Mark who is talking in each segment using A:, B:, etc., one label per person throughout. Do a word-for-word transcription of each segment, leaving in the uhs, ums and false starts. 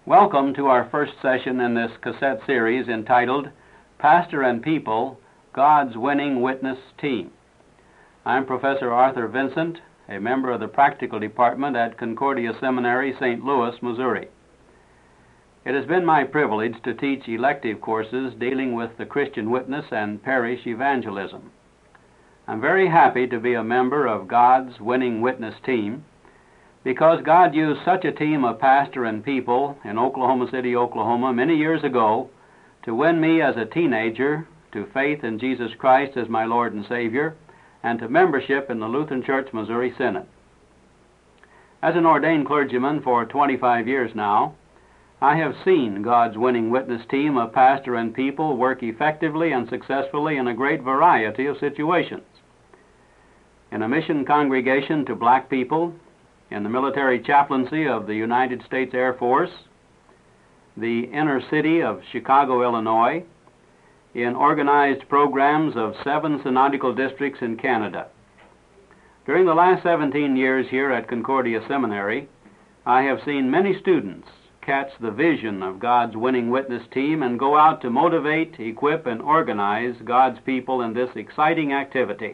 A: Welcome to our first session in this cassette series entitled Pastor and People, God's Winning Witness Team. I'm Professor Arthur Vincent, a member of the Practical Department at Concordia Seminary, Saint Louis, Missouri. It has been my privilege to teach elective courses dealing with the Christian witness and parish evangelism. I'm very happy to be a member of God's Winning Witness Team, because God used such a team of pastor and people in Oklahoma City, Oklahoma, many years ago to win me as a teenager to faith in Jesus Christ as my Lord and Savior and to membership in the Lutheran Church Missouri Synod. As an ordained clergyman for twenty-five years now, I have seen God's winning witness team of pastor and people work effectively and successfully in a great variety of situations. In a mission congregation to black people, in the military chaplaincy of the United States Air Force, the inner city of Chicago, Illinois, in organized programs of seven synodical districts in Canada. During the last seventeen years here at Concordia Seminary, I have seen many students catch the vision of God's winning witness team and go out to motivate, equip, and organize God's people in this exciting activity.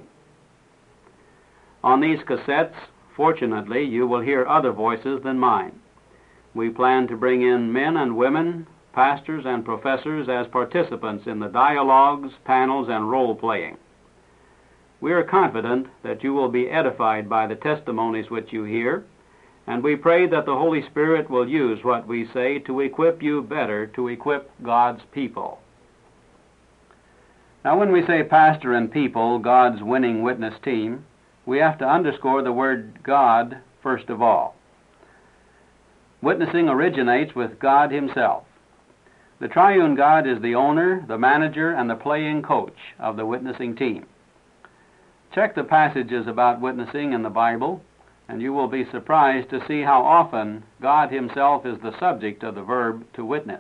A: On these cassettes, fortunately, you will hear other voices than mine. We plan to bring in men and women, pastors and professors as participants in the dialogues, panels, and role-playing. We are confident that you will be edified by the testimonies which you hear, and we pray that the Holy Spirit will use what we say to equip you better to equip God's people. Now, when we say pastor and people, God's winning witness team, we have to underscore the word God first of all. Witnessing originates with God Himself. The triune God is the owner, the manager, and the playing coach of the witnessing team. Check the passages about witnessing in the Bible, and you will be surprised to see how often God Himself is the subject of the verb to witness.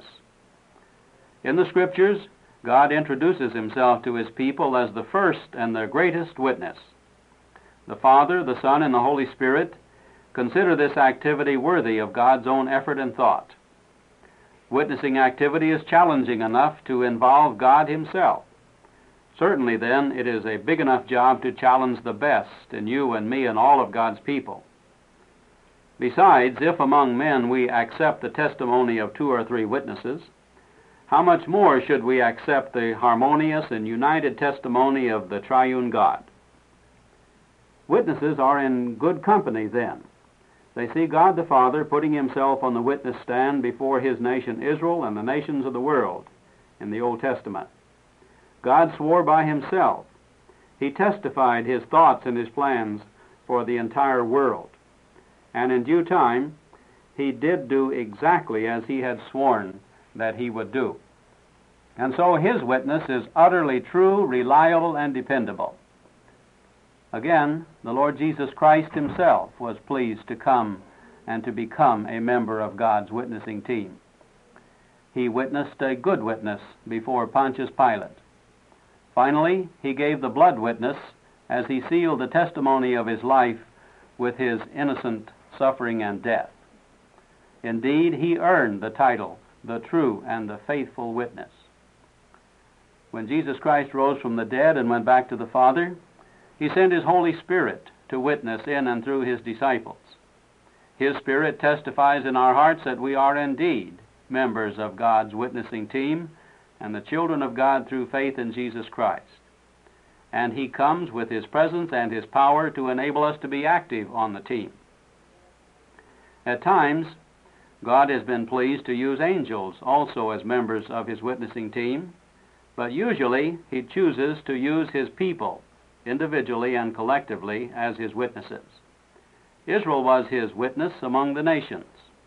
A: In the Scriptures, God introduces Himself to His people as the first and the greatest witness. The Father, the Son, and the Holy Spirit consider this activity worthy of God's own effort and thought. Witnessing activity is challenging enough to involve God Himself. Certainly, then, it is a big enough job to challenge the best in you and me and all of God's people. Besides, if among men we accept the testimony of two or three witnesses, how much more should we accept the harmonious and united testimony of the triune God? Witnesses are in good company then. They see God the Father putting Himself on the witness stand before His nation Israel and the nations of the world in the Old Testament. God swore by Himself. He testified His thoughts and His plans for the entire world. And in due time, He did do exactly as He had sworn that He would do. And so His witness is utterly true, reliable, and dependable. Again, the Lord Jesus Christ Himself was pleased to come and to become a member of God's witnessing team. He witnessed a good witness before Pontius Pilate. Finally, He gave the blood witness as He sealed the testimony of His life with His innocent suffering and death. Indeed, He earned the title, the true and the faithful witness. When Jesus Christ rose from the dead and went back to the Father, He sent His Holy Spirit to witness in and through His disciples. His Spirit testifies in our hearts that we are indeed members of God's witnessing team and the children of God through faith in Jesus Christ. And He comes with His presence and His power to enable us to be active on the team. At times, God has been pleased to use angels also as members of His witnessing team, but usually He chooses to use His people individually and collectively as His witnesses. Israel was His witness among the nations.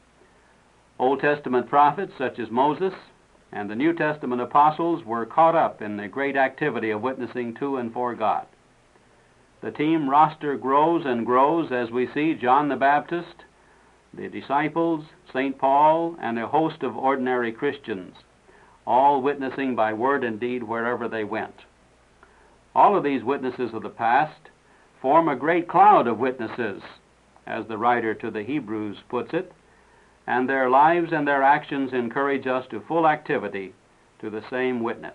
A: Old Testament prophets such as Moses and the New Testament apostles were caught up in the great activity of witnessing to and for God. The team roster grows and grows as we see John the Baptist, the disciples, Saint Paul, and a host of ordinary Christians, all witnessing by word and deed wherever they went. All of these witnesses of the past form a great cloud of witnesses, as the writer to the Hebrews puts it, and their lives and their actions encourage us to full activity to the same witness.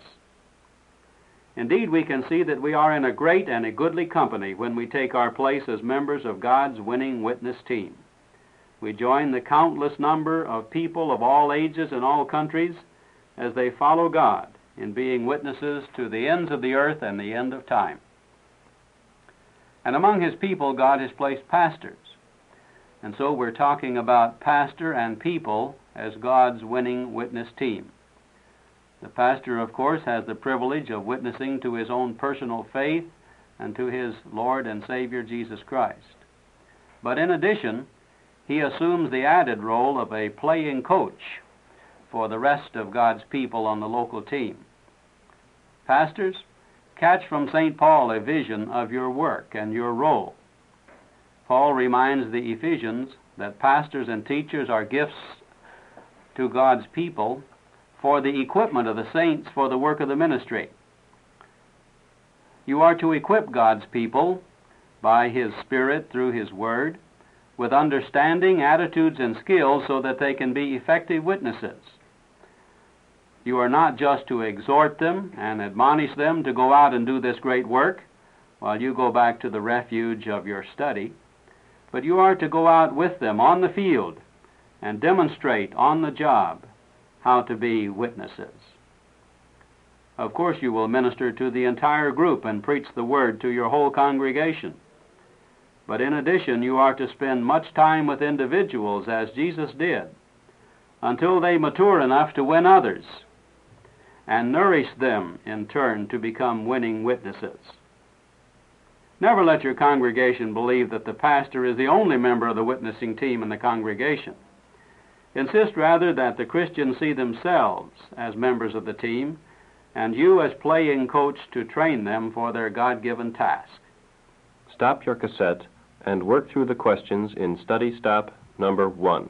A: Indeed, we can see that we are in a great and a goodly company when we take our place as members of God's winning witness team. We join the countless number of people of all ages and all countries as they follow God in being witnesses to the ends of the earth and the end of time. And among His people, God has placed pastors. And so we're talking about pastor and people as God's winning witness team. The pastor, of course, has the privilege of witnessing to his own personal faith and to his Lord and Savior Jesus Christ. But in addition, he assumes the added role of a playing coach for the rest of God's people on the local team. Pastors, catch from Saint Paul a vision of your work and your role. Paul reminds the Ephesians that pastors and teachers are gifts to God's people for the equipment of the saints for the work of the ministry. You are to equip God's people by His Spirit through His Word with understanding, attitudes, and skills so that they can be effective witnesses. You are not just to exhort them and admonish them to go out and do this great work while you go back to the refuge of your study, but you are to go out with them on the field and demonstrate on the job how to be witnesses. Of course, you will minister to the entire group and preach the Word to your whole congregation. But in addition, you are to spend much time with individuals, as Jesus did, until they mature enough to win others, and nourish them in turn to become winning witnesses. Never let your congregation believe that the pastor is the only member of the witnessing team in the congregation. Insist rather that the Christians see themselves as members of the team, and you as playing coach to train them for their God-given task.
B: Stop your cassette and work through the questions in Study Stop number one.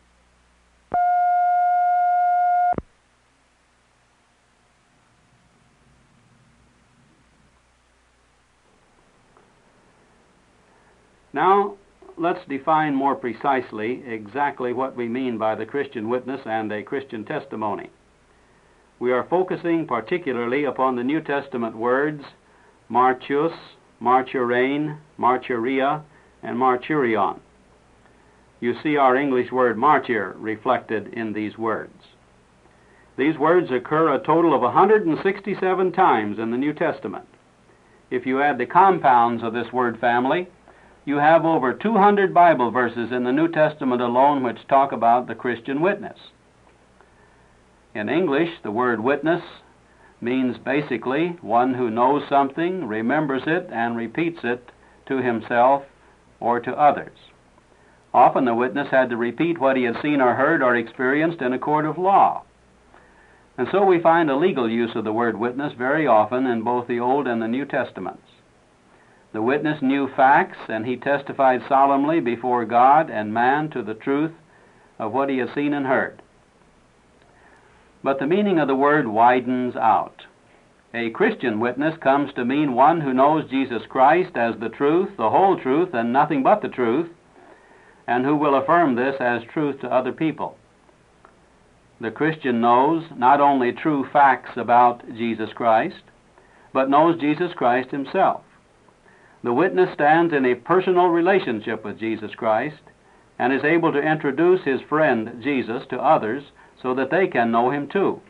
A: Now, let's define more precisely exactly what we mean by the Christian witness and a Christian testimony. We are focusing particularly upon the New Testament words martius, martyrein, martyria, and martyrion. You see our English word martyr reflected in these words. These words occur a total of one hundred sixty-seven times in the New Testament. If you add the compounds of this word family, you have over two hundred Bible verses in the New Testament alone which talk about the Christian witness. In English, the word witness means basically one who knows something, remembers it, and repeats it to himself or to others. Often the witness had to repeat what he had seen or heard or experienced in a court of law. And so we find a legal use of the word witness very often in both the Old and the New Testaments. The witness knew facts, and he testified solemnly before God and man to the truth of what he had seen and heard. But the meaning of the word widens out. A Christian witness comes to mean one who knows Jesus Christ as the truth, the whole truth, and nothing but the truth, and who will affirm this as truth to other people. The Christian knows not only true facts about Jesus Christ, but knows Jesus Christ himself. The witness stands in a personal relationship with Jesus Christ and is able to introduce his friend Jesus to others so that they can know him too.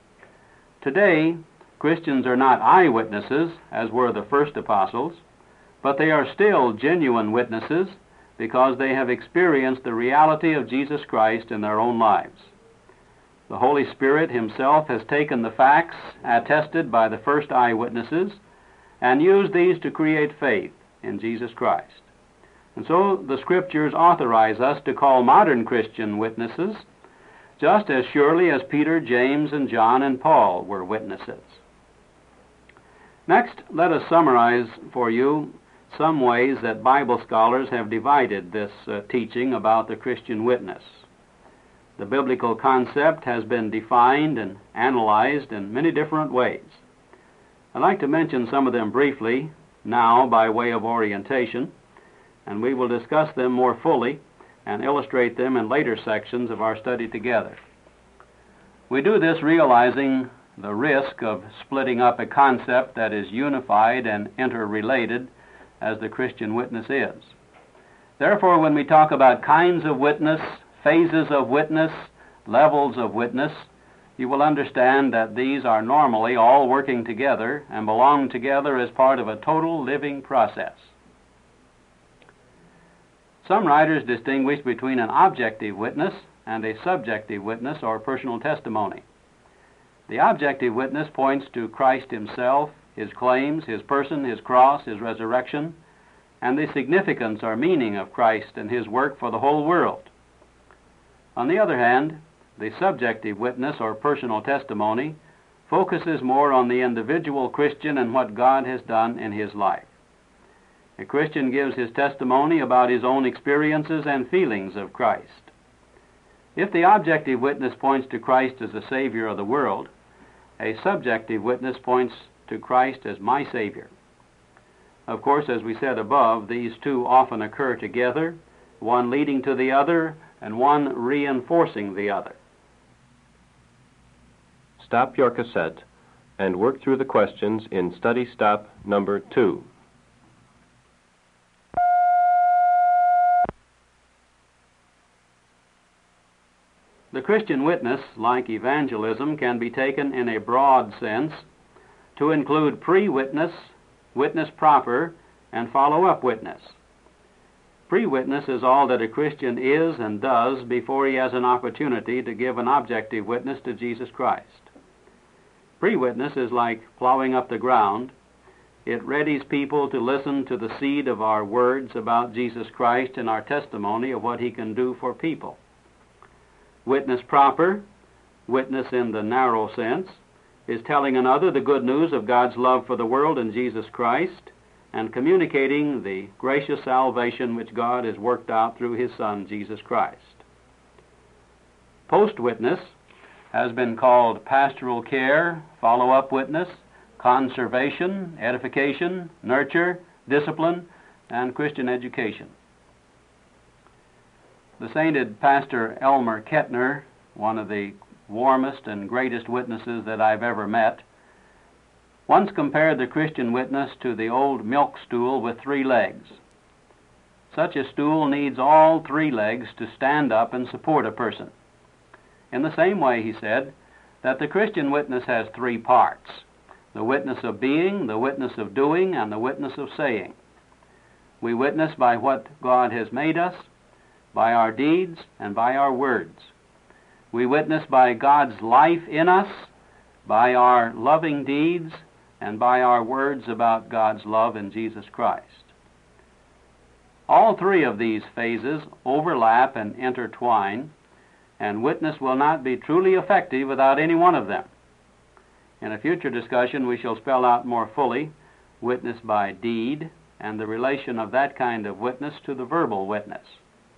A: Today, Christians are not eyewitnesses, as were the first apostles, but they are still genuine witnesses because they have experienced the reality of Jesus Christ in their own lives. The Holy Spirit himself has taken the facts attested by the first eyewitnesses and used these to create faith in Jesus Christ. And so the Scriptures authorize us to call modern Christian witnesses just as surely as Peter, James, and John, and Paul were witnesses. Next, let us summarize for you some ways that Bible scholars have divided this uh, teaching about the Christian witness. The biblical concept has been defined and analyzed in many different ways. I'd like to mention some of them briefly now by way of orientation, and we will discuss them more fully and illustrate them in later sections of our study together. We do this realizing the risk of splitting up a concept that is unified and interrelated as the Christian witness is. Therefore, when we talk about kinds of witness, phases of witness, levels of witness, you will understand that these are normally all working together and belong together as part of a total living process. Some writers distinguish between an objective witness and a subjective witness or personal testimony. The objective witness points to Christ himself, his claims, his person, his cross, his resurrection, and the significance or meaning of Christ and his work for the whole world. On the other hand, the subjective witness or personal testimony focuses more on the individual Christian and what God has done in his life. A Christian gives his testimony about his own experiences and feelings of Christ. If the objective witness points to Christ as the Savior of the world, a subjective witness points to Christ as my Savior. Of course, as we said above, these two often occur together, one leading to the other and one reinforcing the other.
B: Stop your cassette and work through the questions in Study Stop number two.
A: The Christian witness, like evangelism, can be taken in a broad sense to include pre-witness, witness proper, and follow-up witness. Pre-witness is all that a Christian is and does before he has an opportunity to give an objective witness to Jesus Christ. Pre-witness is like plowing up the ground. It readies people to listen to the seed of our words about Jesus Christ and our testimony of what he can do for people. Witness proper, witness in the narrow sense, is telling another the good news of God's love for the world in Jesus Christ and communicating the gracious salvation which God has worked out through his Son, Jesus Christ. Post-witness has been called pastoral care, follow-up witness, conservation, edification, nurture, discipline, and Christian education. The sainted Pastor Elmer Kettner, one of the warmest and greatest witnesses that I've ever met, once compared the Christian witness to the old milk stool with three legs. Such a stool needs all three legs to stand up and support a person. In the same way, he said, that the Christian witness has three parts: the witness of being, the witness of doing, and the witness of saying. We witness by what God has made us, by our deeds, and by our words. We witness by God's life in us, by our loving deeds, and by our words about God's love in Jesus Christ. All three of these phases overlap and intertwine, and witness will not be truly effective without any one of them. In a future discussion, we shall spell out more fully witness by deed and the relation of that kind of witness to the verbal witness.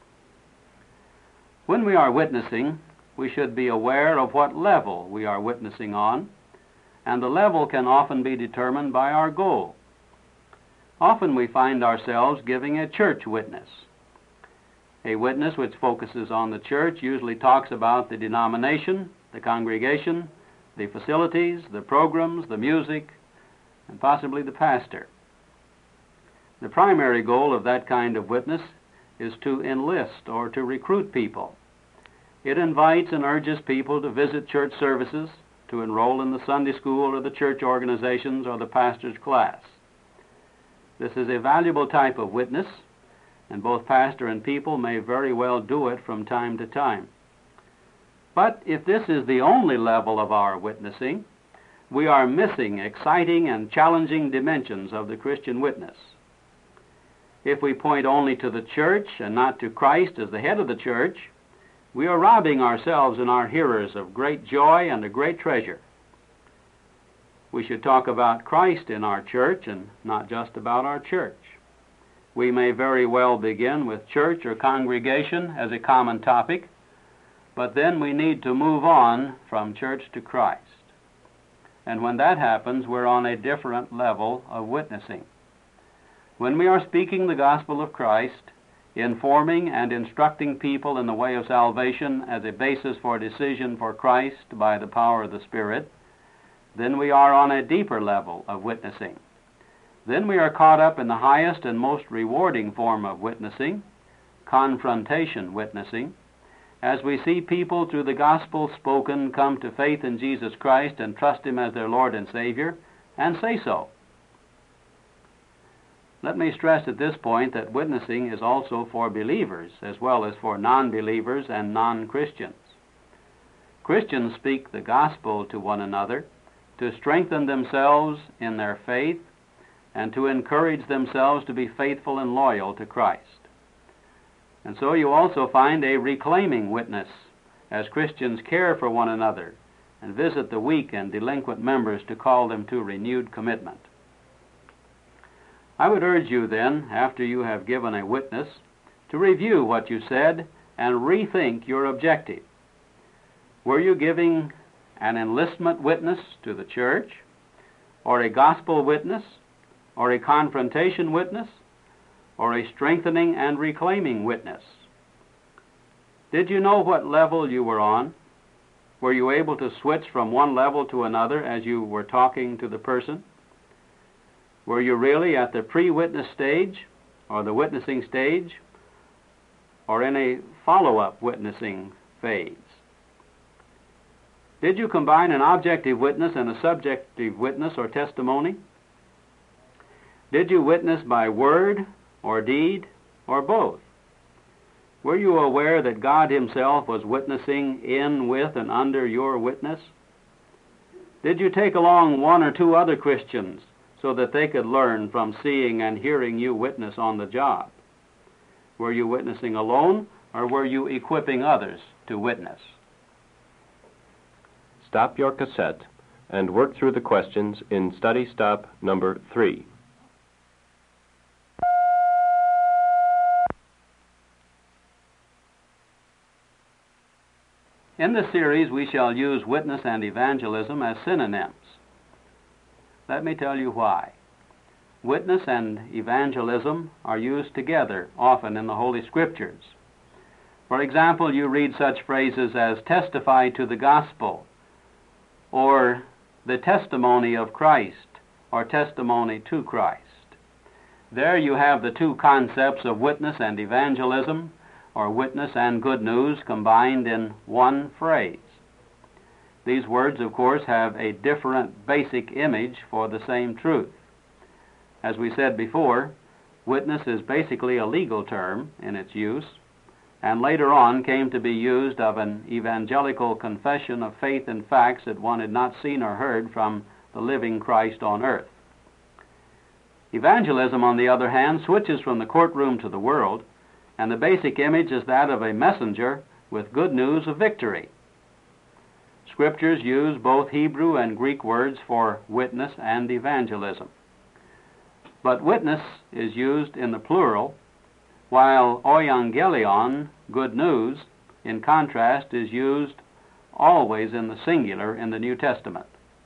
A: When we are witnessing, we should be aware of what level we are witnessing on, and the level can often be determined by our goal. Often we find ourselves giving a church witness. A witness which focuses on the church usually talks about the denomination, the congregation, the facilities, the programs, the music, and possibly the pastor. The primary goal of that kind of witness is to enlist or to recruit people. It invites and urges people to visit church services, to enroll in the Sunday school or the church organizations or the pastor's class. This is a valuable type of witness, and both pastor and people may very well do it from time to time. But if this is the only level of our witnessing, we are missing exciting and challenging dimensions of the Christian witness. If we point only to the church and not to Christ as the head of the church, we are robbing ourselves and our hearers of great joy and a great treasure. We should talk about Christ in our church and not just about our church. We may very well begin with church or congregation as a common topic, but then we need to move on from church to Christ. And when that happens, we're on a different level of witnessing. When we are speaking the gospel of Christ, informing and instructing people in the way of salvation as a basis for decision for Christ by the power of the Spirit, then we are on a deeper level of witnessing. Then we are caught up in the highest and most rewarding form of witnessing, confrontation witnessing, as we see people through the gospel spoken come to faith in Jesus Christ and trust Him as their Lord and Savior, and say so. Let me stress at this point that witnessing is also for believers as well as for non-believers and non-Christians. Christians speak the gospel to one another to strengthen themselves in their faith and to encourage themselves to be faithful and loyal to Christ. And so you also find a reclaiming witness as Christians care for one another and visit the weak and delinquent members to call them to renewed commitment. I would urge you then, after you have given a witness, to review what you said and rethink your objective. Were you giving an enlistment witness to the church, or a gospel witness, or a confrontation witness, or a strengthening and reclaiming witness? Did you know what level you were on? Were you able to switch from one level to another as you were talking to the person? Were you really at the pre-witness stage, or the witnessing stage, or in a follow-up witnessing phase? Did you combine an objective witness and a subjective witness or testimony? Did you witness by word or deed or both? Were you aware that God Himself was witnessing in, with, and under your witness? Did you take along one or two other Christians so that they could learn from seeing and hearing you witness on the job? Were you witnessing alone, or were you equipping others to witness?
B: Stop your cassette and work through the questions in Study Stop number three.
A: In this series, we shall use witness and evangelism as synonyms. Let me tell you why. Witness and evangelism are used together often in the Holy Scriptures. For example, you read such phrases as testify to the gospel, or the testimony of Christ, or testimony to Christ. There you have the two concepts of witness and evangelism, or witness and good news, combined in one phrase. These words, of course, have a different basic image for the same truth. As we said before, witness is basically a legal term in its use, and later on came to be used of an evangelical confession of faith and facts that one had not seen or heard from the living Christ on earth. Evangelism, on the other hand, switches from the courtroom to the world, and the basic image is that of a messenger with good news of victory. Scriptures use both Hebrew and Greek words for witness and evangelism. But witness is used in the plural, while euangelion, good news, in contrast, is used always in the singular in the New Testament.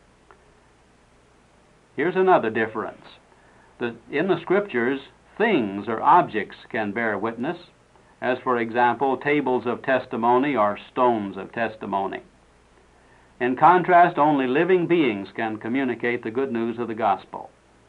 A: Here's another difference. The, in the Scriptures, things or objects can bear witness, as for example, tables of testimony or stones of testimony. In contrast, only living beings can communicate the good news of the gospel.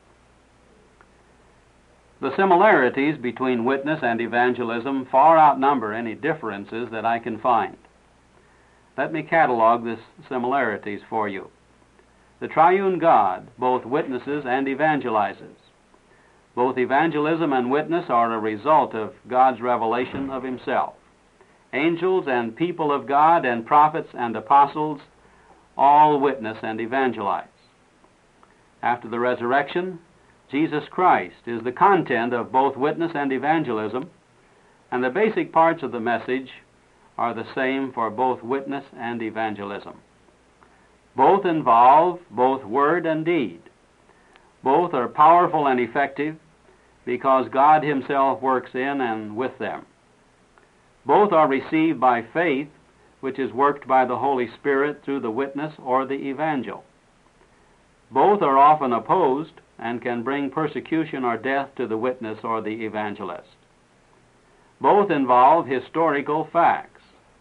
A: The similarities between witness and evangelism far outnumber any differences that I can find. Let me catalog the similarities for you. The triune God both witnesses and evangelizes. Both evangelism and witness are a result of God's revelation of Himself. Angels and people of God and prophets and apostles all witness and evangelize. After the resurrection, Jesus Christ is the content of both witness and evangelism, and the basic parts of the message are the same for both witness and evangelism. Both involve both word and deed. Both are powerful and effective because God Himself works in and with them. Both are received by faith, which is worked by the Holy Spirit through the witness or the evangel. Both are often opposed and can bring persecution or death to the witness or the evangelist. Both involve historical facts.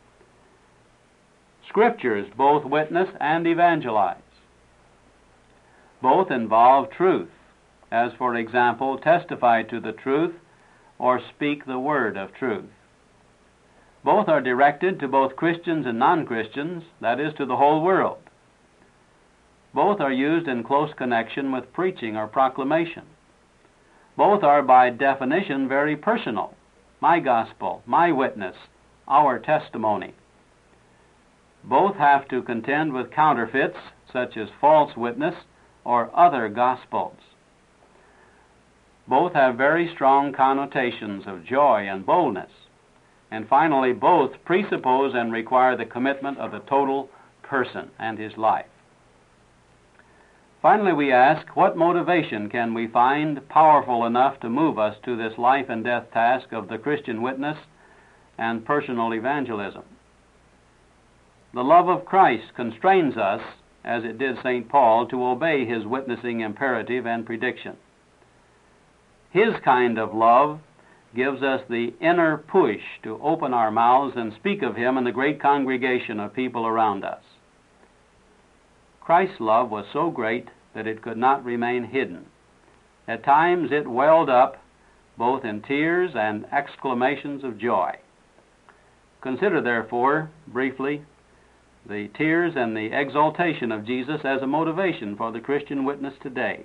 A: Scriptures both witness and evangelize. Both involve truth, as, for example, testify to the truth or speak the word of truth. Both are directed to both Christians and non-Christians, that is, to the whole world. Both are used in close connection with preaching or proclamation. Both are by definition very personal. My gospel, my witness, our testimony. Both have to contend with counterfeits, such as false witness or other gospels. Both have very strong connotations of joy and boldness. And finally, both presuppose and require the commitment of the total person and his life. Finally, we ask, what motivation can we find powerful enough to move us to this life and death task of the Christian witness and personal evangelism? The love of Christ constrains us, as it did Saint Paul, to obey his witnessing imperative and prediction. His kind of love gives us the inner push to open our mouths and speak of him in the great congregation of people around us. Christ's love was so great that it could not remain hidden. At times it welled up both in tears and exclamations of joy. Consider, therefore, briefly, the tears and the exaltation of Jesus as a motivation for the Christian witness today.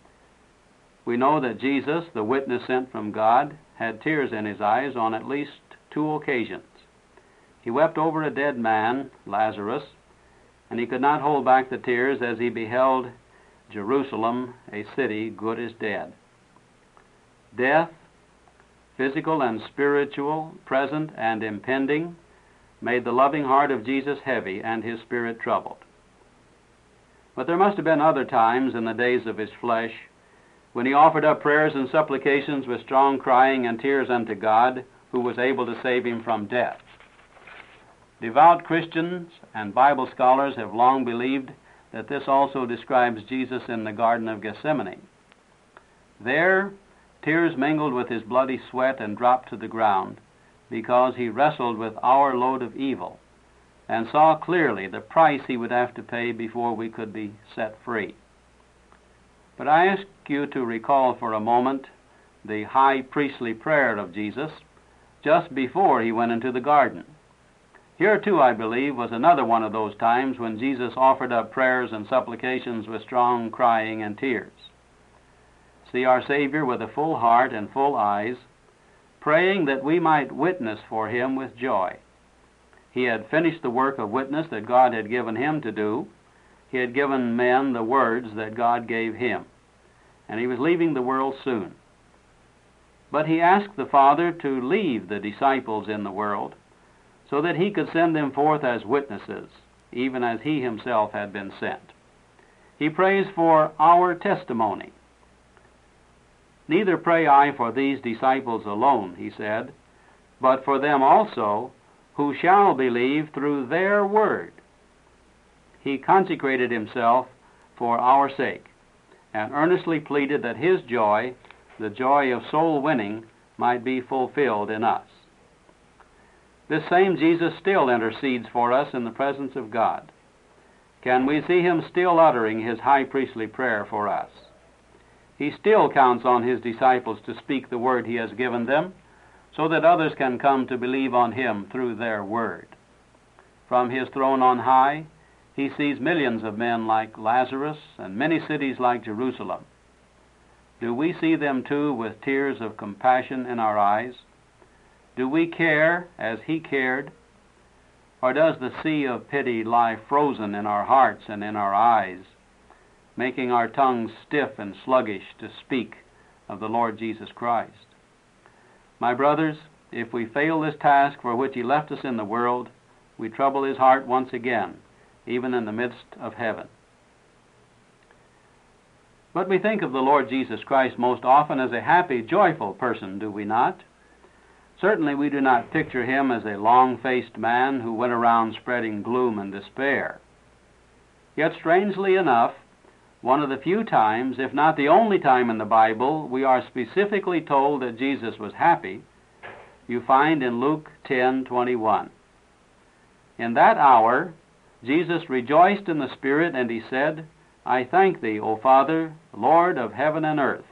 A: We know that Jesus, the witness sent from God, had tears in his eyes on at least two occasions. He wept over a dead man, Lazarus, and he could not hold back the tears as he beheld Jerusalem, a city good as dead. Death, physical and spiritual, present and impending, made the loving heart of Jesus heavy and his spirit troubled. But there must have been other times in the days of his flesh when he offered up prayers and supplications with strong crying and tears unto God, who was able to save him from death. Devout Christians and Bible scholars have long believed that this also describes Jesus in the Garden of Gethsemane. There, tears mingled with his bloody sweat and dropped to the ground, because he wrestled with our load of evil and saw clearly the price he would have to pay before we could be set free. But I ask you to recall for a moment the high priestly prayer of Jesus just before he went into the garden. Here, too, I believe, was another one of those times when Jesus offered up prayers and supplications with strong crying and tears. See our Savior with a full heart and full eyes, praying that we might witness for him with joy. He had finished the work of witness that God had given him to do. He had given men the words that God gave him, and he was leaving the world soon. But he asked the Father to leave the disciples in the world so that he could send them forth as witnesses, even as he himself had been sent. He prays for our testimony. Neither pray I for these disciples alone, he said, but for them also who shall believe through their word. He consecrated himself for our sake and earnestly pleaded that his joy, the joy of soul winning, might be fulfilled in us. This same Jesus still intercedes for us in the presence of God. Can we see him still uttering his high priestly prayer for us? He still counts on his disciples to speak the word he has given them, so that others can come to believe on him through their word. From his throne on high, he sees millions of men like Lazarus and many cities like Jerusalem. Do we see them too with tears of compassion in our eyes? Do we care as he cared? Or does the sea of pity lie frozen in our hearts and in our eyes, making our tongues stiff and sluggish to speak of the Lord Jesus Christ? My brothers, if we fail this task for which he left us in the world, we trouble his heart once again, even in the midst of heaven. But we think of the Lord Jesus Christ most often as a happy, joyful person, do we not? Certainly we do not picture him as a long-faced man who went around spreading gloom and despair. Yet, strangely enough, one of the few times, if not the only time in the Bible, we are specifically told that Jesus was happy, you find in Luke ten twenty-one. In that hour Jesus rejoiced in the Spirit, and he said, I thank thee, O Father, Lord of heaven and earth.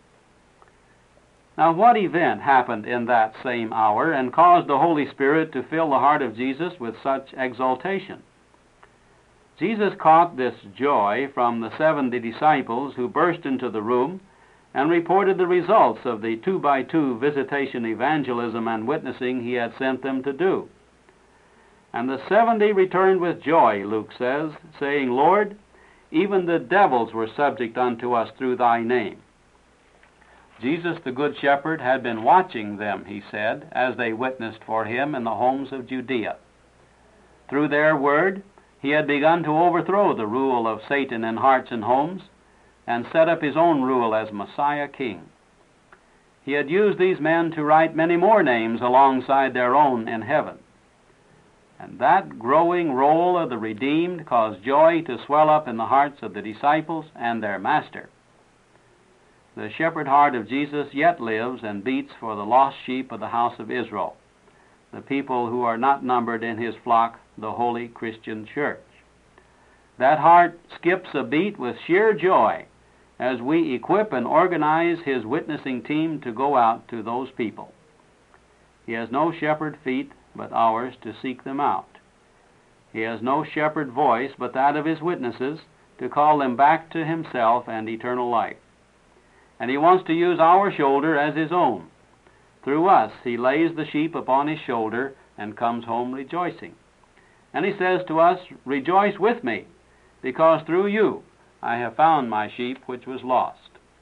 A: Now, what event happened in that same hour and caused the Holy Spirit to fill the heart of Jesus with such exultation? Jesus caught this joy from the seventy disciples who burst into the room and reported the results of the two-by-two visitation evangelism and witnessing he had sent them to do. And the seventy returned with joy, Luke says, saying, Lord, even the devils were subject unto us through thy name. Jesus, the Good Shepherd, had been watching them, he said, as they witnessed for him in the homes of Judea. Through their word, he had begun to overthrow the rule of Satan in hearts and homes and set up his own rule as Messiah King. He had used these men to write many more names alongside their own in heaven. And that growing roll of the redeemed caused joy to swell up in the hearts of the disciples and their master. The shepherd heart of Jesus yet lives and beats for the lost sheep of the house of Israel, the people who are not numbered in his flock, the holy Christian church. That heart skips a beat with sheer joy as we equip and organize his witnessing team to go out to those people. He has no shepherd feet but ours to seek them out. He has no shepherd voice but that of his witnesses to call them back to himself and eternal life. And he wants to use our shoulder as his own. Through us, he lays the sheep upon his shoulder and comes home rejoicing. And he says to us, rejoice with me, because through you I have found my sheep which was lost.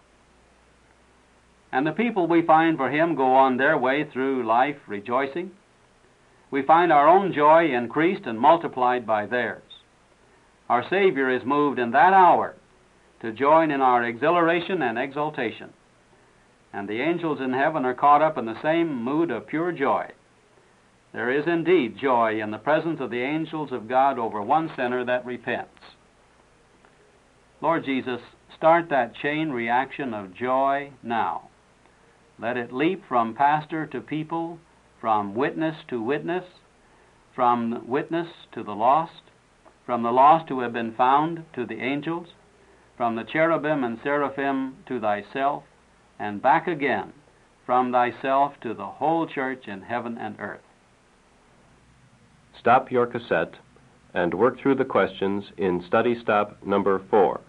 A: And the people we find for him go on their way through life rejoicing. We find our own joy increased and multiplied by theirs. Our Savior is moved in that hour to join in our exhilaration and exultation. And the angels in heaven are caught up in the same mood of pure joy. There is indeed joy in the presence of the angels of God over one sinner that repents. Lord Jesus, start that chain reaction of joy now. Let it leap from pastor to people, from witness to witness, from witness to the lost, from the lost who have been found to the angels, from the cherubim and seraphim to thyself, and back again from thyself to the whole church in heaven and earth.
B: Stop your cassette and work through the questions in study stop number four.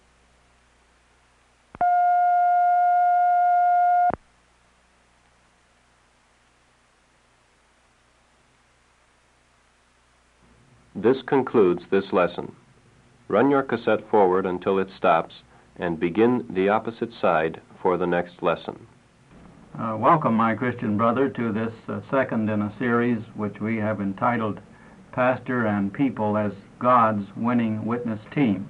B: This concludes this lesson. Run your cassette forward until it stops and begin the opposite side for the next lesson.
A: Uh, welcome, my Christian brother, to this uh, second in a series which we have entitled Pastor and People as God's Winning Witness Team.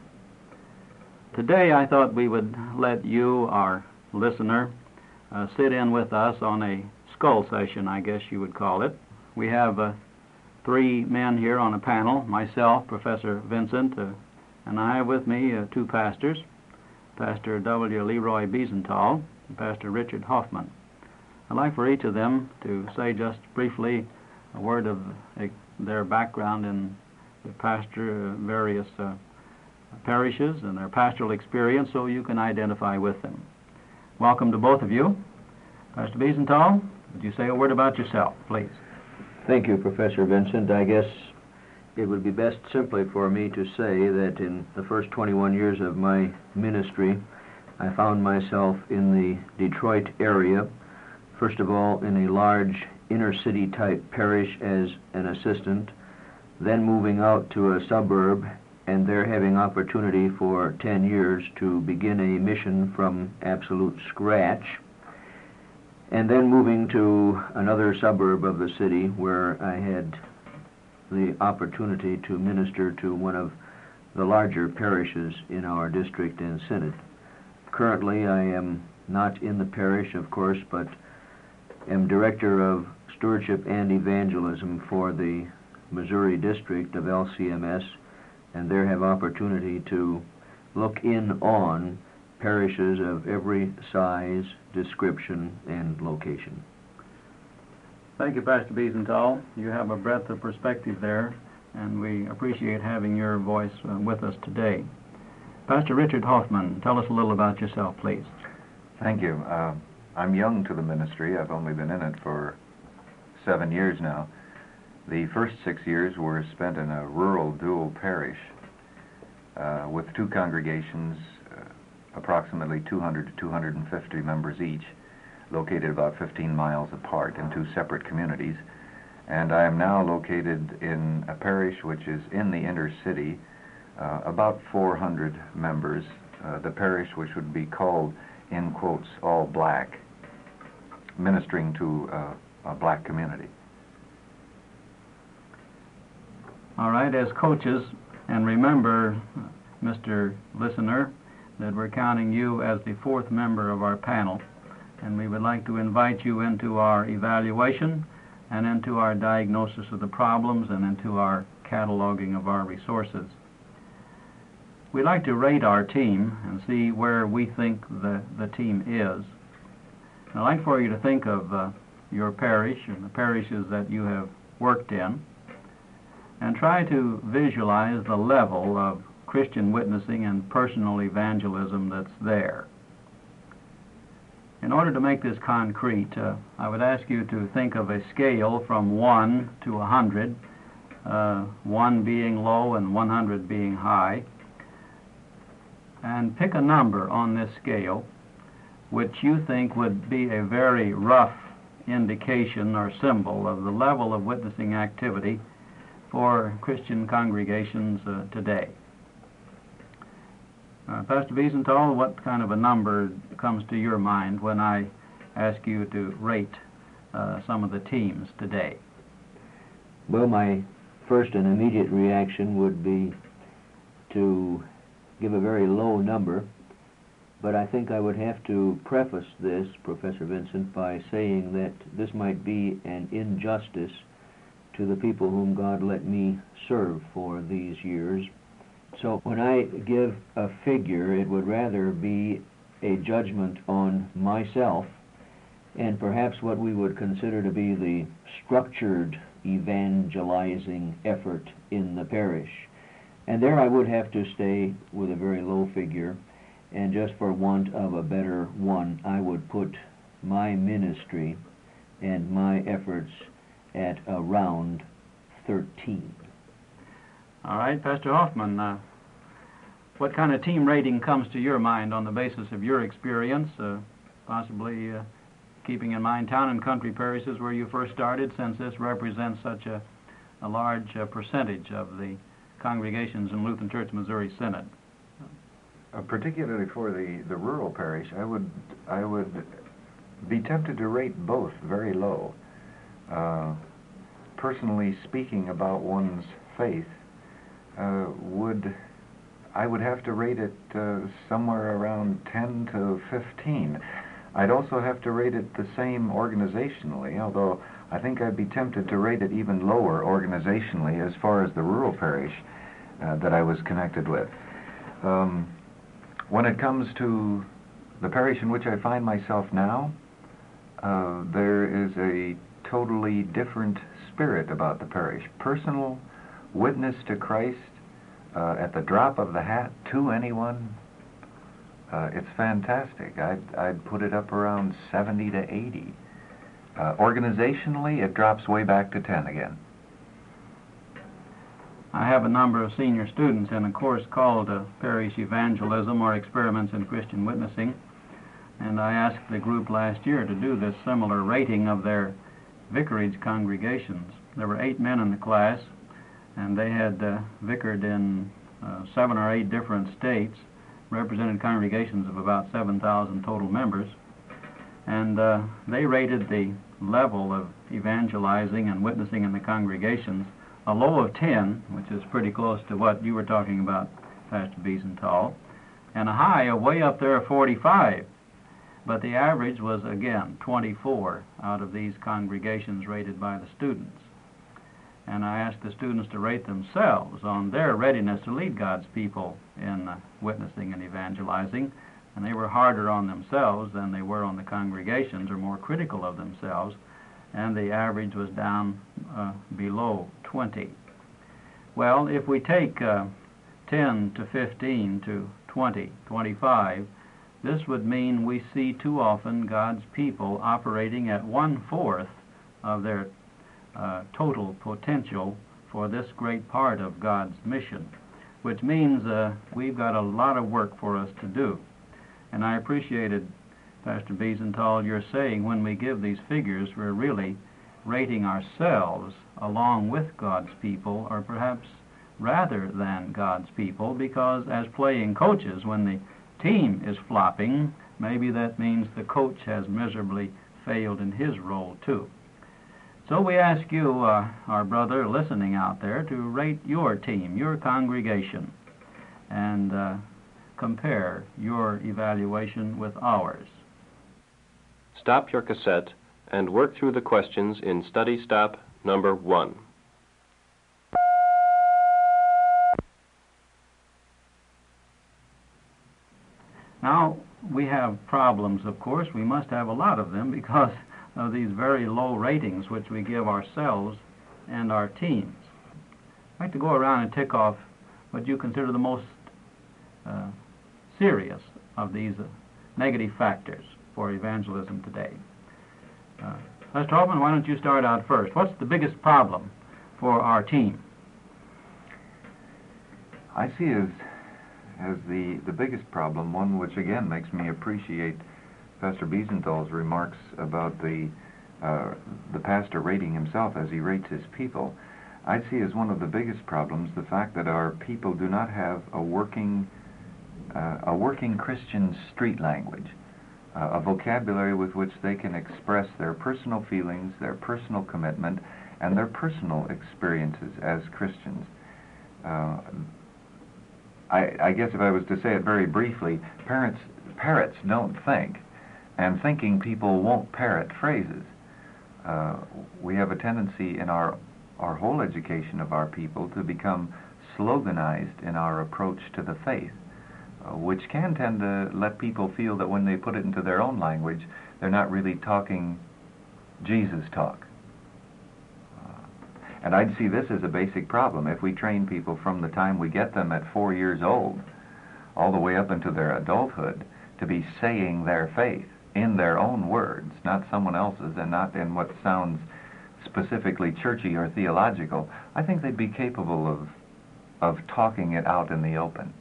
A: Today I thought we would let you, our listener, uh, sit in with us on a skull session, I guess you would call it. We have uh, three men here on a panel, myself, Professor Vincent, uh, and I have with me uh, two pastors, Pastor W. Leroy Biesenthal and Pastor Richard Hoffman. I'd like for each of them to say just briefly a word of uh, their background in the pastor, uh, various uh, parishes and their pastoral experience so you can identify with them. Welcome to both of you. Pastor Biesenthal, would you say a word about yourself, please?
C: Thank you, Professor Vincent. I guess it would be best simply for me to say that in the first twenty-one years of my ministry, I found myself in the Detroit area, first of all in a large inner-city type parish as an assistant, then moving out to a suburb, and there having opportunity for ten years to begin a mission from absolute scratch, and then moving to another suburb of the city where I had the opportunity to minister to one of the larger parishes in our district and synod. Currently, I am not in the parish, of course, but am director of stewardship and evangelism for the Missouri district of L C M S, and there have opportunity to look in on parishes of every size, description, and location.
A: Thank you, Pastor Biesenthal. You have a breadth of perspective there, and we appreciate having your voice uh, with us today. Pastor Richard Hoffman, tell us a little about yourself, please.
D: Thank you. Uh, I'm young to the ministry. I've only been in it for seven years now. The first six years were spent in a rural dual parish uh, with two congregations, uh, approximately two hundred to two hundred fifty members each, located about fifteen miles apart in two separate communities. And I am now located in a parish which is in the inner city, uh, about four hundred members, uh, the parish which would be called, in quotes, all black, ministering to uh, a black community.
A: All right, as coaches, and remember, Mister Listener, that we're counting you as the fourth member of our panel, and we would like to invite you into our evaluation and into our diagnosis of the problems and into our cataloging of our resources. We'd like to rate our team and see where we think the, the team is. I'd like for you to think of uh, your parish and the parishes that you have worked in, and try to visualize the level of Christian witnessing and personal evangelism that's there. In order to make this concrete, uh, I would ask you to think of a scale from one to a hundred, uh, one being low and one hundred being high, and pick a number on this scale which you think would be a very rough indication or symbol of the level of witnessing activity for Christian congregations uh, today. Uh, Pastor Biesenthal, what kind of a number comes to your mind when I ask you to rate uh, some of the teams today?
C: Well, my first and immediate reaction would be to give a very low number, but I think I would have to preface this, Professor Vincent, by saying that this might be an injustice to the people whom God let me serve for these years. So when I give a figure, it would rather be a judgment on myself and perhaps what we would consider to be the structured evangelizing effort in the parish. And there I would have to stay with a very low figure, and just for want of a better one, I would put my ministry and my efforts at around thirteen.
A: All right, Pastor Hoffman, uh, what kind of team rating comes to your mind on the basis of your experience, uh, possibly uh, keeping in mind town and country parishes where you first started, since this represents such a, a large uh, percentage of the congregations in Lutheran Church Missouri Synod?
D: Uh, particularly for the, the rural parish, I would, I would be tempted to rate both very low. Uh, personally speaking about one's faith, uh, would I would have to rate it uh, somewhere around ten to fifteen. I'd also have to rate it the same organizationally, although I think I'd be tempted to rate it even lower organizationally as far as the rural parish uh, that I was connected with. Um, when it comes to the parish in which I find myself now, uh, there is a totally different spirit about the parish. Personal witness to Christ uh, at the drop of the hat to anyone, uh, it's fantastic. I'd, I'd put it up around seventy to eighty. Uh, organizationally, it drops way back to ten again.
A: I have a number of senior students in a course called uh, Parish Evangelism or Experiments in Christian Witnessing, and I asked the group last year to do this similar rating of their vicarage congregations. There were eight men in the class, and they had uh, vicared in uh, seven or eight different states, represented congregations of about seven thousand total members, and uh, they rated the level of evangelizing and witnessing in the congregations a low of ten, which is pretty close to what you were talking about, Pastor Biesenthal, and a high of way up there of forty-five. But the average was, again, twenty-four out of these congregations rated by the students. And I asked the students to rate themselves on their readiness to lead God's people in uh, witnessing and evangelizing, and they were harder on themselves than they were on the congregations, or more critical of themselves. and the average was down uh, below twenty. Well, if we take uh, ten to fifteen to twenty, twenty-five, this would mean we see too often God's people operating at one-fourth of their uh, total potential for this great part of God's mission, which means uh, we've got a lot of work for us to do. And I appreciated, Pastor Biesenthal, your saying when we give these figures, we're really rating ourselves along with God's people, or perhaps rather than God's people, because as playing coaches, when the team is flopping, maybe that means the coach has miserably failed in his role too. So we ask you, uh, our brother listening out there, to rate your team, your congregation, and uh, compare your evaluation with ours.
B: Stop your cassette and work through the questions in Study Stop number one.
A: Now, we have problems, of course. We must have a lot of them because of these very low ratings which we give ourselves and our teams. I'd like to go around and tick off what you consider the most uh, serious of these uh, negative factors for evangelism today. Uh, Pastor Hoffman, why don't you start out first? What's the biggest problem for our team?
D: I see as as the, the biggest problem, one which again makes me appreciate Pastor Biesenthal's remarks about the uh, the pastor rating himself as he rates his people. I see as one of the biggest problems the fact that our people do not have a working uh, a working Christian street language, uh, a vocabulary with which they can express their personal feelings, their personal commitment, and their personal experiences as Christians. Uh, I, I guess if I was to say it very briefly, parents, parrots don't think, and thinking people won't parrot phrases. Uh, we have a tendency in our, our whole education of our people to become sloganized in our approach to the faith, uh, which can tend to let people feel that when they put it into their own language, they're not really talking Jesus talk. And I'd see this as a basic problem. If we train people from the time we get them at four years old all the way up into their adulthood to be saying their faith in their own words, not someone else's, and not in what sounds specifically churchy or theological, I think they'd be capable of, of talking it out in the open.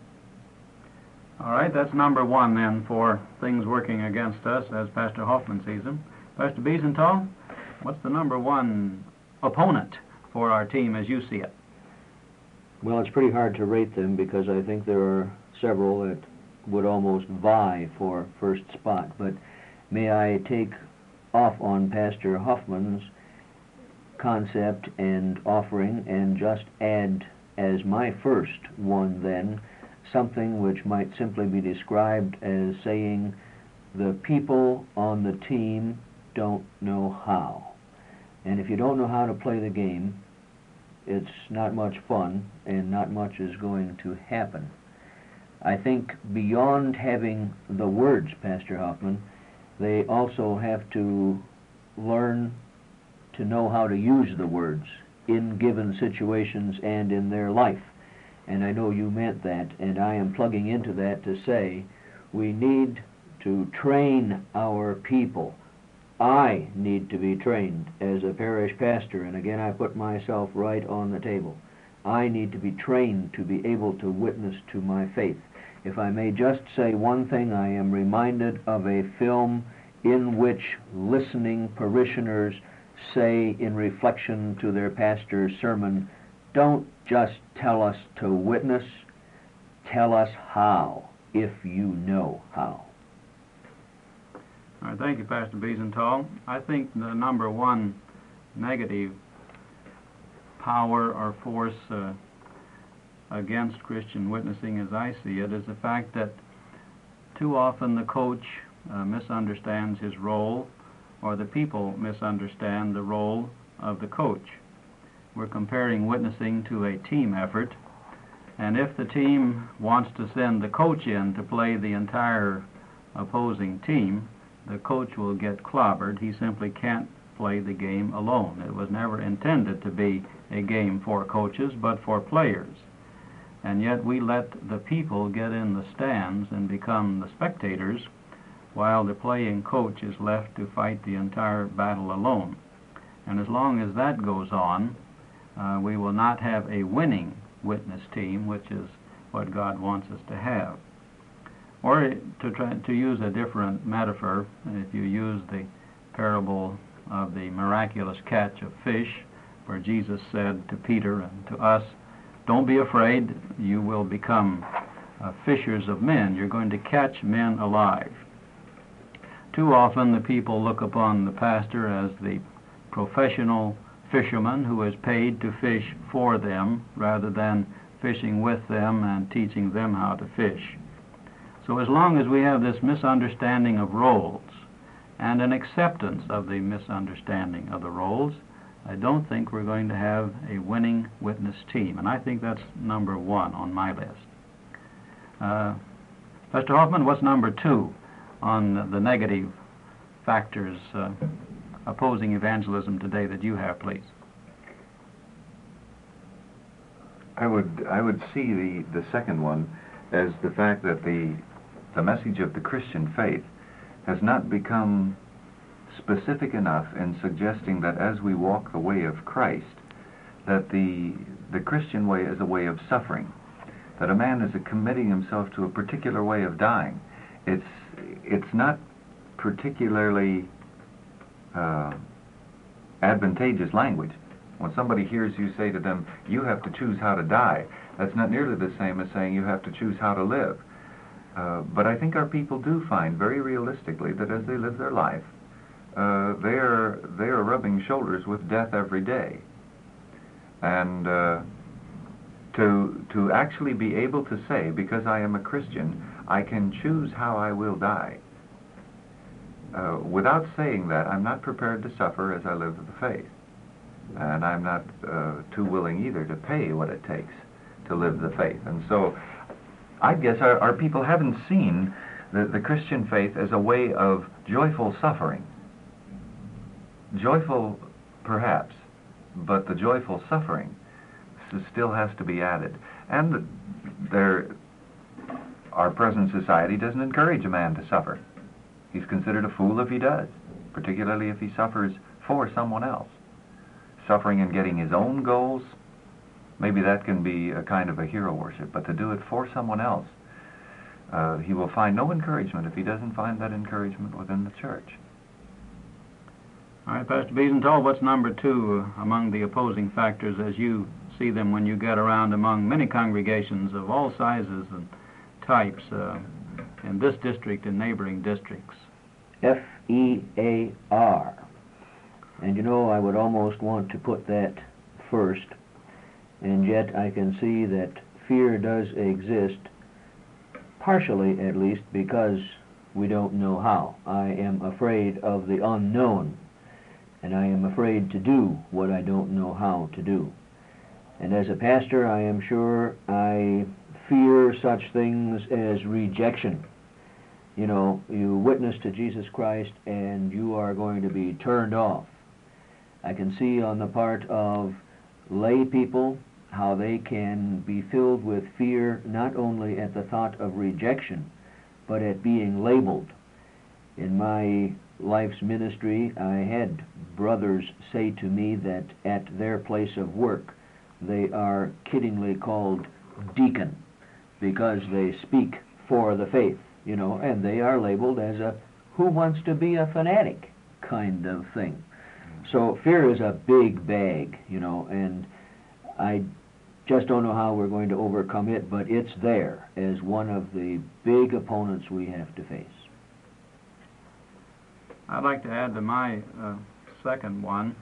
A: All right, that's number one then for things working against us as Pastor Hoffman sees them. Pastor Biesenthal, what's the number one opponent for our team as you see it?
C: Well, it's pretty hard to rate them because I think there are several that would almost vie for first spot. But may I take off on Pastor Hoffman's concept and offering and just add as my first one then something which might simply be described as saying the people on the team don't know how. And if you don't know how to play the game, it's not much fun, and not much is going to happen. I think beyond having the words, Pastor Hoffman, they also have to learn to know how to use the words in given situations and in their life. And I know you meant that, and I am plugging into that to say we need to train our people. I need to be trained as a parish pastor, and again I put myself right on the table. I need to be trained to be able to witness to my faith. If I may just say one thing, I am reminded of a film in which listening parishioners say in reflection to their pastor's sermon, don't just tell us to witness, tell us how, if you know how.
A: All right, thank you, Pastor Biesenthal. I think the number one negative power or force uh, against Christian witnessing, as I see it, is the fact that too often the coach uh, misunderstands his role, or the people misunderstand the role of the coach. We're comparing witnessing to a team effort, and if the team wants to send the coach in to play the entire opposing team, the coach will get clobbered. He simply can't play the game alone. It was never intended to be a game for coaches, but for players. And yet we let the people get in the stands and become the spectators, while the playing coach is left to fight the entire battle alone. And as long as that goes on, uh, we will not have a winning witness team, which is what God wants us to have. Or to try to use a different metaphor, if you use the parable of the miraculous catch of fish, where Jesus said to Peter and to us, "Don't be afraid, you will become uh, fishers of men. You're going to catch men alive." Too often the people look upon the pastor as the professional fisherman who is paid to fish for them rather than fishing with them and teaching them how to fish. So as long as we have this misunderstanding of roles and an acceptance of the misunderstanding of the roles, I don't think we're going to have a winning witness team. And I think that's number one on my list. Uh, Pastor Hoffman, what's number two on the negative factors uh, opposing evangelism today that you have, please?
D: I would I would see the, the second one as the fact that the the message of the Christian faith has not become specific enough in suggesting that as we walk the way of Christ, that the the Christian way is a way of suffering, that a man is a committing himself to a particular way of dying. It's it's not particularly uh, advantageous language. When somebody hears you say to them, "You have to choose how to die," that's not nearly the same as saying you have to choose how to live. Uh, but I think our people do find very realistically that as they live their life, uh, they are they are rubbing shoulders with death every day. And uh, to to actually be able to say, because I am a Christian, I can choose how I will die. Uh, without saying that, I'm not prepared to suffer as I live the faith. And I'm not uh, too willing either to pay what it takes to live the faith. And so I guess our, our people haven't seen the, the Christian faith as a way of joyful suffering. Joyful, perhaps, but the joyful suffering still has to be added. And there, our present society doesn't encourage a man to suffer. He's considered a fool if he does, particularly if he suffers for someone else. Suffering in getting his own goals, maybe that can be a kind of a hero worship, but to do it for someone else, uh, he will find no encouragement if he doesn't find that encouragement within the church.
A: All right, Pastor Biesenthal, what's number two uh, among the opposing factors as you see them when you get around among many congregations of all sizes and types uh, in this district and neighboring districts?
C: F E A R. And you know, I would almost want to put that first, and yet I can see that fear does exist, partially at least, because we don't know how. I am afraid of the unknown, and I am afraid to do what I don't know how to do. And as a pastor, I am sure I fear such things as rejection. You know, you witness to Jesus Christ and you are going to be turned off. I can see on the part of lay people how they can be filled with fear not only at the thought of rejection, but at being labeled. In my life's ministry, I had brothers say to me that at their place of work they are kiddingly called deacon because they speak for the faith, you know, and they are labeled as a who wants to be a fanatic kind of thing. So fear is a big bag, you know, and I just don't know how we're going to overcome it, but it's there as one of the big opponents we have to face.
A: I'd like to add to my uh, second one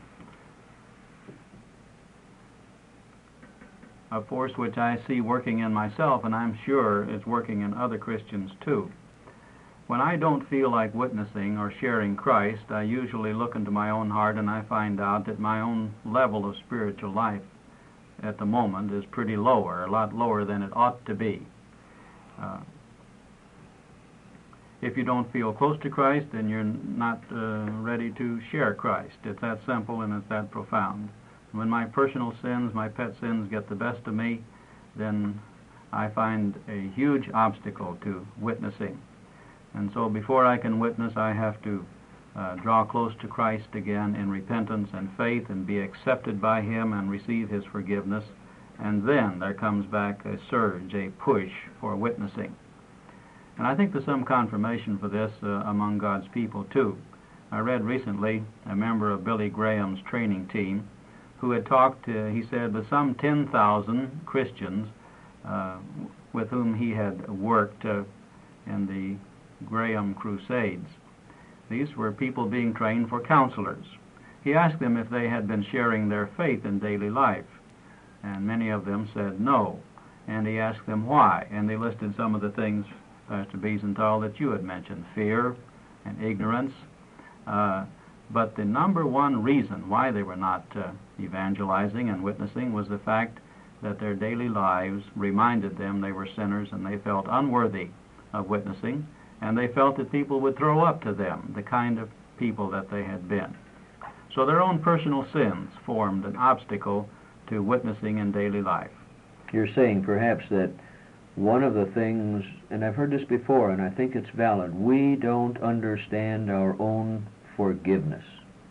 A: a force which I see working in myself, and I'm sure it's working in other Christians too. When I don't feel like witnessing or sharing Christ, I usually look into my own heart and I find out that my own level of spiritual life at the moment is pretty lower, a lot lower than it ought to be. Uh, if you don't feel close to Christ, then you're not uh, ready to share Christ. It's that simple and it's that profound. When my personal sins, my pet sins, get the best of me, then I find a huge obstacle to witnessing. And so before I can witness, I have to uh, draw close to Christ again in repentance and faith and be accepted by Him and receive His forgiveness. And then there comes back a surge, a push for witnessing. And I think there's some confirmation for this uh, among God's people, too. I read recently a member of Billy Graham's training team who had talked, uh, he said, with some ten thousand Christians uh, with whom he had worked uh, in the Graham Crusades. These were people being trained for counselors. He asked them if they had been sharing their faith in daily life, and many of them said no. And he asked them why, and they listed some of the things, Pastor Biesenthal, that you had mentioned: fear and ignorance. Uh, but the number one reason why they were not uh, evangelizing and witnessing was the fact that their daily lives reminded them they were sinners, and they felt unworthy of witnessing, and they felt that people would throw up to them, the kind of people that they had been. So their own personal sins formed an obstacle to witnessing in daily life.
C: You're saying perhaps that one of the things, and I've heard this before, and I think it's valid, we don't understand our own forgiveness.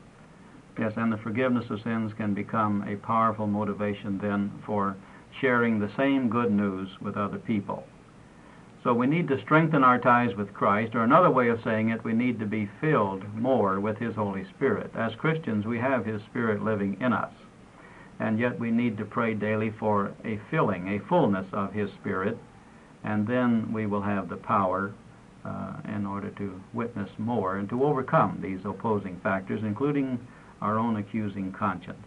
A: Yes, and the forgiveness of sins can become a powerful motivation then for sharing the same good news with other people. So we need to strengthen our ties with Christ, or another way of saying it, we need to be filled more with His Holy Spirit. As Christians, we have His Spirit living in us, and yet we need to pray daily for a filling, a fullness of His Spirit, and then we will have the power uh, in order to witness more and to overcome these opposing factors, including our own accusing conscience.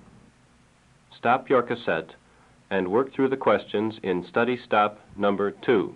B: Stop your cassette and work through the questions in Study Stop number two.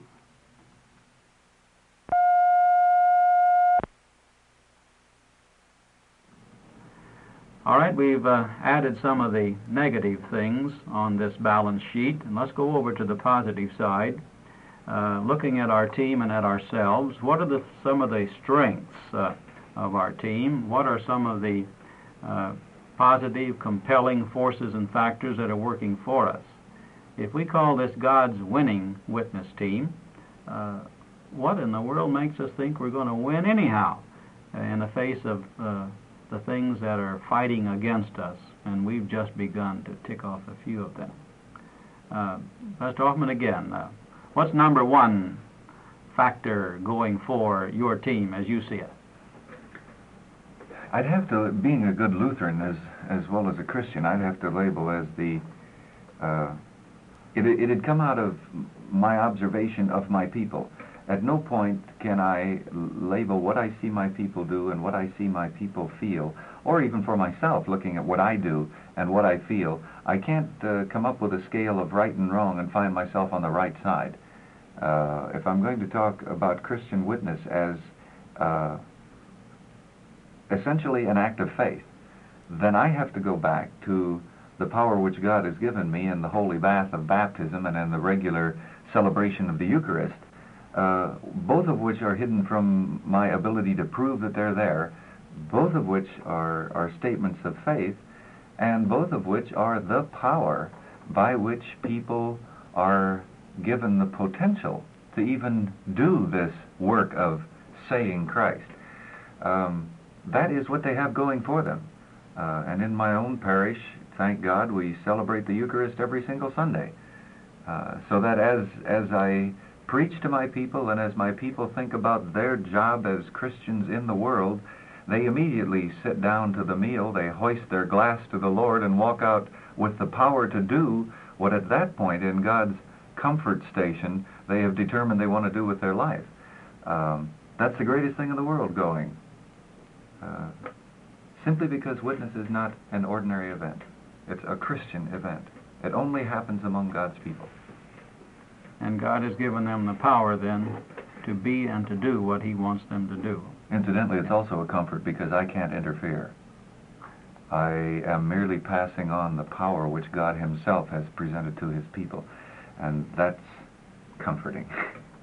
A: All right, we've uh, added some of the negative things on this balance sheet, and let's go over to the positive side. Uh, looking at our team and at ourselves, what are the, some of the strengths uh, of our team? What are some of the uh, positive, compelling forces and factors that are working for us? If we call this God's winning witness team, uh, what in the world makes us think we're going to win anyhow in the face of uh, the things that are fighting against us? And we've just begun to tick off a few of them. Uh, Pastor Hoffman, again, uh, what's number one factor going for your team as you see it?
D: I'd have to, being a good Lutheran as as well as a Christian, I'd have to label as the, uh, it, it had come out of my observation of my people. At no point can I label what I see my people do and what I see my people feel, or even for myself, looking at what I do and what I feel. I can't uh, come up with a scale of right and wrong and find myself on the right side. Uh, if I'm going to talk about Christian witness as uh, essentially an act of faith, then I have to go back to the power which God has given me in the holy bath of baptism and in the regular celebration of the Eucharist, uh, both of which are hidden from my ability to prove that they're there, both of which are, are statements of faith, and both of which are the power by which people are given the potential to even do this work of saying Christ. Um, that is what they have going for them. Uh, and in my own parish, thank God, we celebrate the Eucharist every single Sunday. Uh, so that as, as I preach to my people and as my people think about their job as Christians in the world, they immediately sit down to the meal, they hoist their glass to the Lord and walk out with the power to do what at that point in God's comfort station they have determined they want to do with their life. Um, that's the greatest thing in the world going. Uh, simply because witness is not an ordinary event. It's a Christian event. It only happens among God's people.
A: And God has given them the power then to be and to do what He wants them to do.
D: Incidentally, it's also a comfort because I can't interfere. I am merely passing on the power which God Himself has presented to His people, and that's comforting.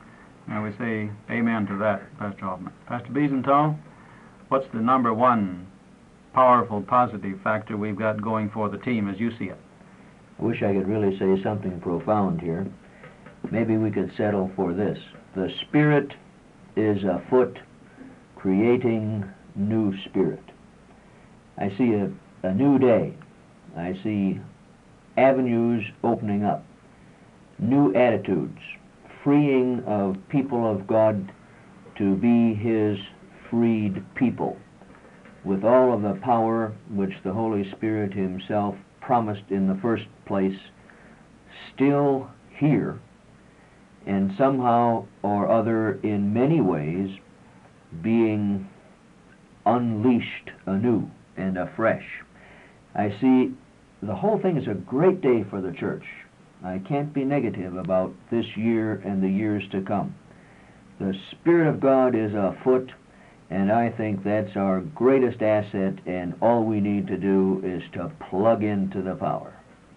A: Now we say amen to that, Pastor Hoffman. Pastor Biesenthal, what's the number one powerful, positive factor we've got going for the team as you see it?
C: I wish I could really say something profound here. Maybe we could settle for this. The Spirit is afoot, creating new spirit. I see a, a new day. I see avenues opening up, new attitudes, freeing of people of God to be His freed people, with all of the power which the Holy Spirit Himself promised in the first place, still here, and somehow or other, in many ways, being unleashed anew and afresh. I see the whole thing is a great day for the church. I can't be negative about this year and the years to come. The Spirit of God is afoot, and I think that's our greatest asset, and all we need to do is to plug into the power.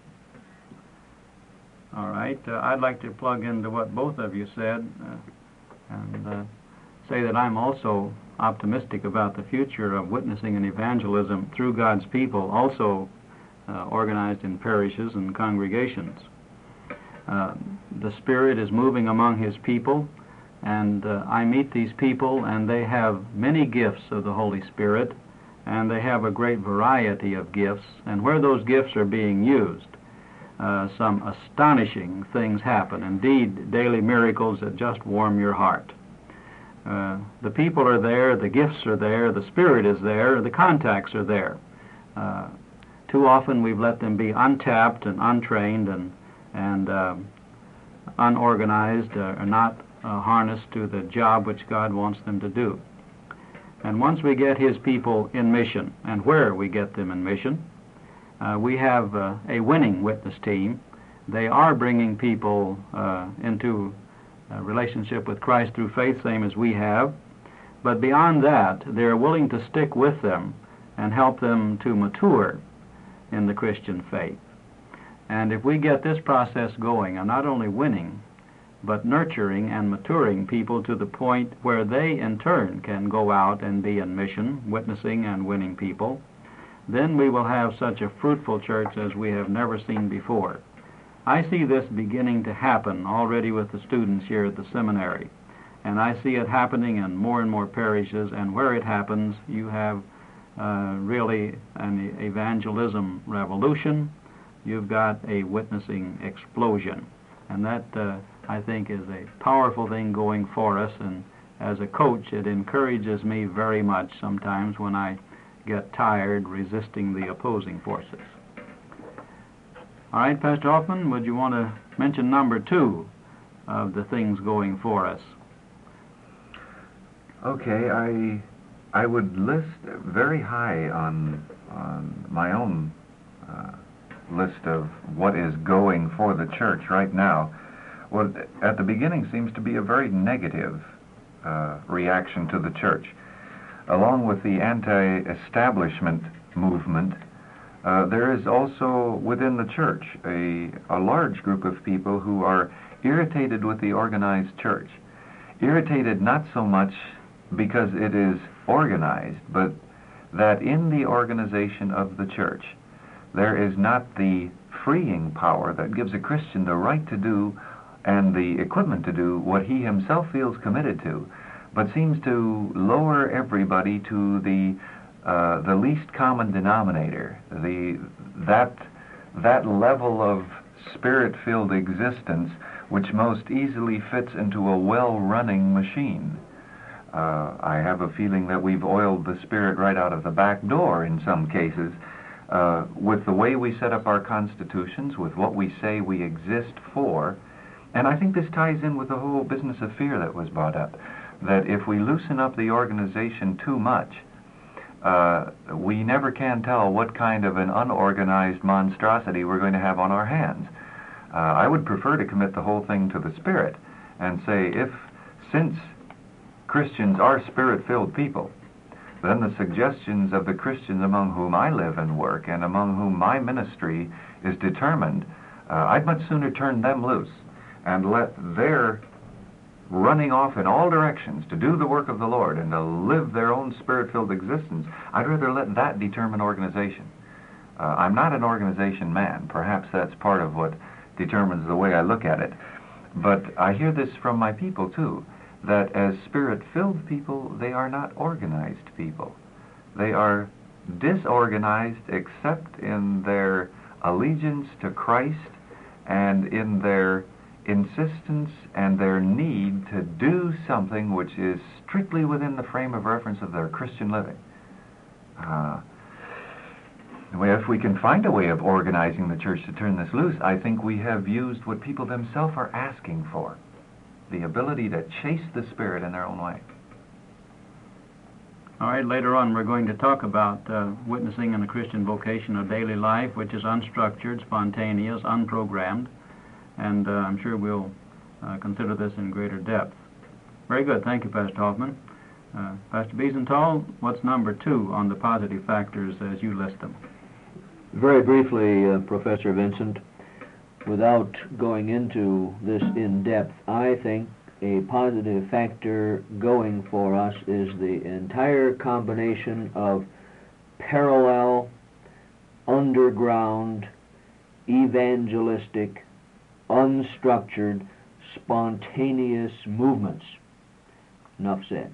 A: All right. Uh, I'd like to plug into what both of you said uh, and uh, say that I'm also optimistic about the future of witnessing and evangelism through God's people, also uh, organized in parishes and congregations. Uh, the Spirit is moving among His people, and uh, I meet these people, and they have many gifts of the Holy Spirit, and they have a great variety of gifts, and where those gifts are being used, uh, some astonishing things happen, indeed daily miracles that just warm your heart. Uh, the people are there, the gifts are there, the Spirit is there, the contacts are there. Uh, too often we've let them be untapped and untrained and and uh, unorganized, uh, or not uh, harnessed to the job which God wants them to do. And once we get His people in mission, and where we get them in mission, uh, we have uh, a winning witness team. They are bringing people uh, into a relationship with Christ through faith, same as we have. But beyond that, they're willing to stick with them and help them to mature in the Christian faith. And if we get this process going, and not only winning, but nurturing and maturing people to the point where they in turn can go out and be in mission, witnessing and winning people, then we will have such a fruitful church as we have never seen before. I see this beginning to happen already with the students here at the seminary, and I see it happening in more and more parishes, and where it happens, you have uh, really an evangelism revolution. You've got a witnessing explosion, and that uh, I think is a powerful thing going for us, and as a coach it encourages me very much sometimes when I get tired resisting the opposing forces. All right, Pastor Hoffman, would you want to mention number two of the things going for us?
D: Okay, I I would list very high on on my own uh, list of what is going for the church right now. What at the beginning seems to be a very negative uh, reaction to the church. Along with the anti-establishment movement, uh, there is also within the church a, a large group of people who are irritated with the organized church. Irritated not so much because it is organized, but that in the organization of the church there is not the freeing power that gives a Christian the right to do and the equipment to do what he himself feels committed to, but seems to lower everybody to the uh, the least common denominator, the that that level of spirit-filled existence which most easily fits into a well-running machine. Uh, I have a feeling that we've oiled the Spirit right out of the back door in some cases, uh, with the way we set up our constitutions, with what we say we exist for. And I think this ties in with the whole business of fear that was brought up, that if we loosen up the organization too much, uh, we never can tell what kind of an unorganized monstrosity we're going to have on our hands. Uh, I would prefer to commit the whole thing to the Spirit and say, if, since Christians are Spirit-filled people, then the suggestions of the Christians among whom I live and work and among whom my ministry is determined, uh, I'd much sooner turn them loose and let their running off in all directions to do the work of the Lord and to live their own spirit-filled existence, I'd rather let that determine organization. Uh, I'm not an organization man. Perhaps that's part of what determines the way I look at it. But I hear this from my people, too, that as spirit-filled people, they are not organized people. They are disorganized except in their allegiance to Christ and in their insistence and their need to do something which is strictly within the frame of reference of their Christian living. Uh, if we can find a way of organizing the church to turn this loose, I think we have used what people themselves are asking for, the ability to chase the Spirit in their own way.
A: All right, later on we're going to talk about uh, witnessing in the Christian vocation of daily life, which is unstructured, spontaneous, unprogrammed, and uh, I'm sure we'll uh, consider this in greater depth. Very good. Thank you, Pastor Hoffman. Uh, Pastor Biesenthal, what's number two on the positive factors as you list them?
C: Very briefly, uh, Professor Vincent, without going into this in depth, I think a positive factor going for us is the entire combination of parallel, underground, evangelistic, unstructured, spontaneous movements. Enough said.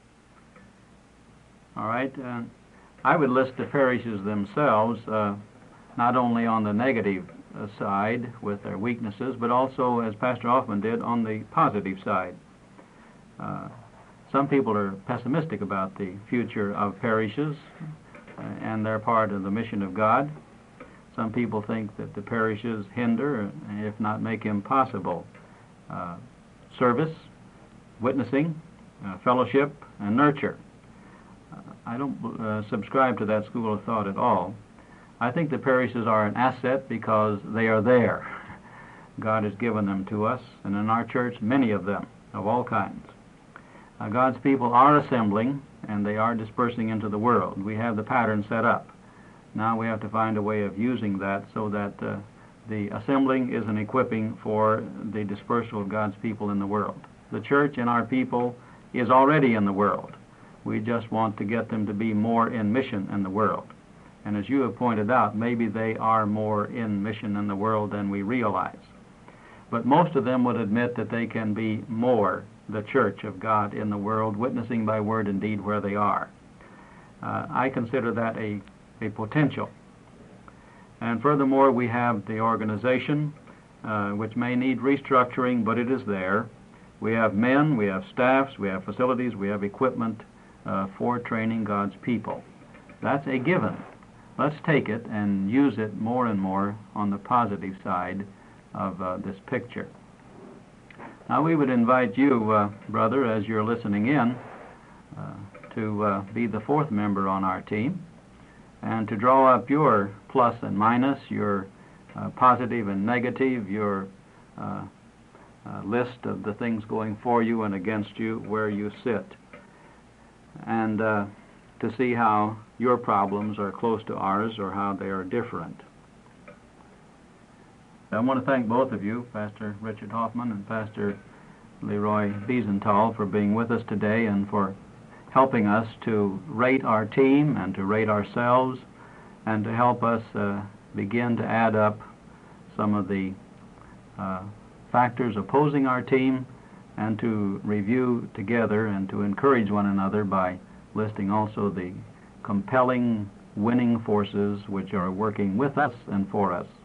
A: All right. Uh, I would list the parishes themselves uh, not only on the negative uh, side with their weaknesses, but also, as Pastor Hoffman did, on the positive side. Uh, some people are pessimistic about the future of parishes uh, and they're part of the mission of God. Some people think that the parishes hinder, if not make impossible, uh, service, witnessing, uh, fellowship, and nurture. Uh, I don't uh, subscribe to that school of thought at all. I think the parishes are an asset because they are there. God has given them to us, and in our church, many of them, of all kinds. Uh, God's people are assembling, and they are dispersing into the world. We have the pattern set up. Now we have to find a way of using that so that uh, the assembling is an equipping for the dispersal of God's people in the world. The church and our people is already in the world. We just want to get them to be more in mission in the world. And as you have pointed out, maybe they are more in mission in the world than we realize. But most of them would admit that they can be more the church of God in the world, witnessing by word and deed where they are. Uh, I consider that a, a potential. And furthermore, we have the organization, uh, which may need restructuring, but it is there. We have men, we have staffs, we have facilities, we have equipment uh, for training God's people. That's a given. Let's take it and use it more and more on the positive side of uh, this picture. Now we would invite you, uh, brother, as you're listening in, uh, to uh, be the fourth member on our team and to draw up your plus and minus, your uh, positive and negative, your uh, uh, list of the things going for you and against you, where you sit, and uh, to see how your problems are close to ours or how they are different. I want to thank both of you, Pastor Richard Hoffman and Pastor Leroy Biesenthal, for being with us today and for helping us to rate our team and to rate ourselves and to help us uh, begin to add up some of the uh, factors opposing our team and to review together and to encourage one another by listing also the compelling winning forces which are working with us and for us.